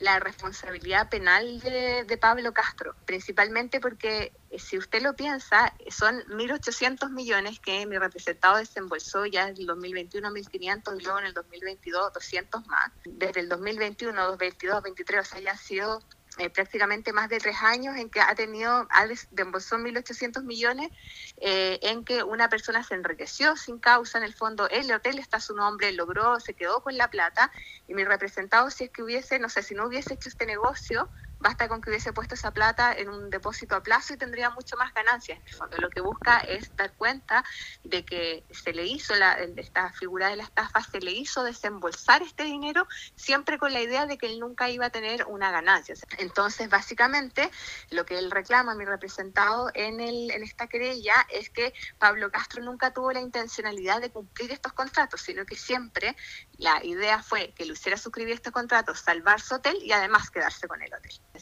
la responsabilidad penal de Pablo Castro, principalmente porque si usted lo piensa, son 1.800 millones que mi representado desembolsó ya en el 2021, 1.500 y luego en el 2022 200 más. Desde el 2021, 2022, 2023, o sea, ya han sido prácticamente más de 3 años en que ha desembolsó 1.800 millones, en que una persona se enriqueció sin causa. En el fondo, el hotel está a su nombre, logró, se quedó con la plata, y mi representado, si es que hubiese, no sé, si no hubiese hecho este negocio, basta con que hubiese puesto esa plata en un depósito a plazo y tendría mucho más ganancias. En el fondo, lo que busca es dar cuenta de que se le hizo esta figura de la estafa, se le hizo desembolsar este dinero siempre con la idea de que él nunca iba a tener una ganancia. Entonces, básicamente, lo que él reclama, mi representado, en esta querella es que Pablo Castro nunca tuvo la intencionalidad de cumplir estos contratos, sino que siempre la idea fue que lo hiciera suscribir este contrato, salvar su hotel y además quedarse con el hotel.